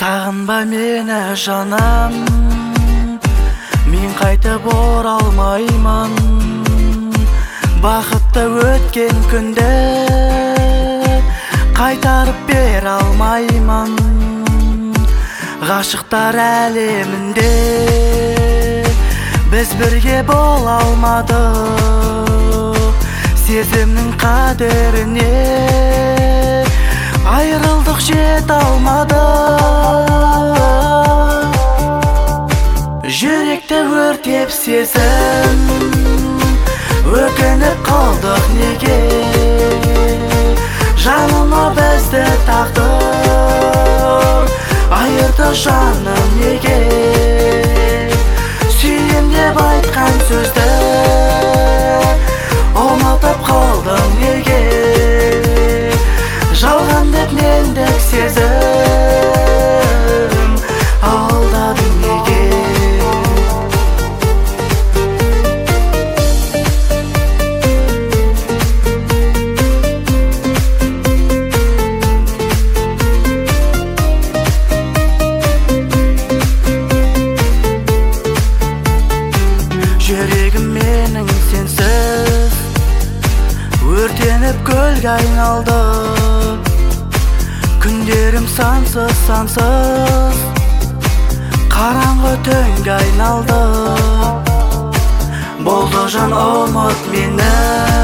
Сағынба мені жаным, мен қайтып оралмаймын. Бақытты өткен күнді қайтарып бере алмаймын. Ғашықтар әлемінде біз бірге бола алмадық. Сезімнің қадіріне айырылдық, жете алмадық. Жүректі өртеп сезім, өкініп қалдық неге? Жаныма бізді тағдыр айырды, жаным неге? Сүйем деп айтқан сөзді ұмытып қалдым неге? Жалған деп мендік сезім алдадың неге? Жүрегім менің сенсіз өртеніп көлге айналды. Күндерім сансыз қараңғы түнге айналды. Болды жан ұмыт мені,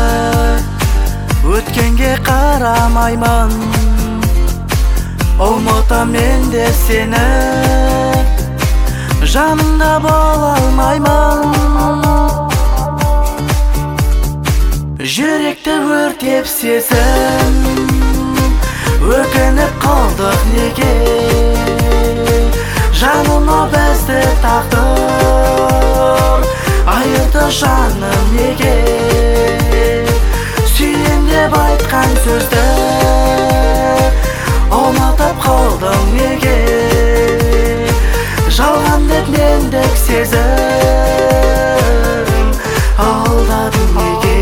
өткенге қарамаймын. Ұмытам мен де сені, жанымда бола алмаймын. Жүректі өртеп сезім, өкініп қалдық неге? Жаныма бізді тағдыр айырды, жаным неге? Сүйем деп айтқан сөзді ұмытып қалдым неге? Жалған деп мендік сезім алдадың неге?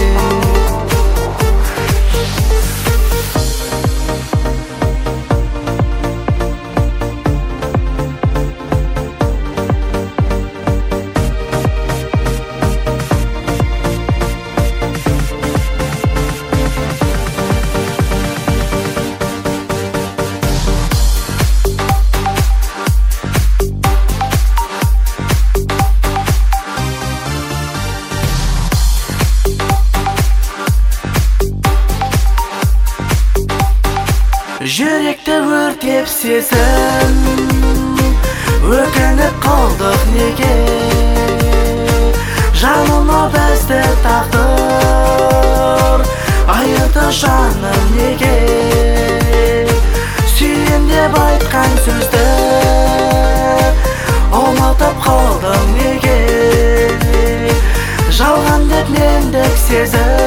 Жүректі өртеп сезім, өкініп қалдық неге? Жаныма бізді тағдыр айырды, жаным неге? Сүйем деп айтқан сөзді ұмытып қалдым неге? Жалған деп мендік сезім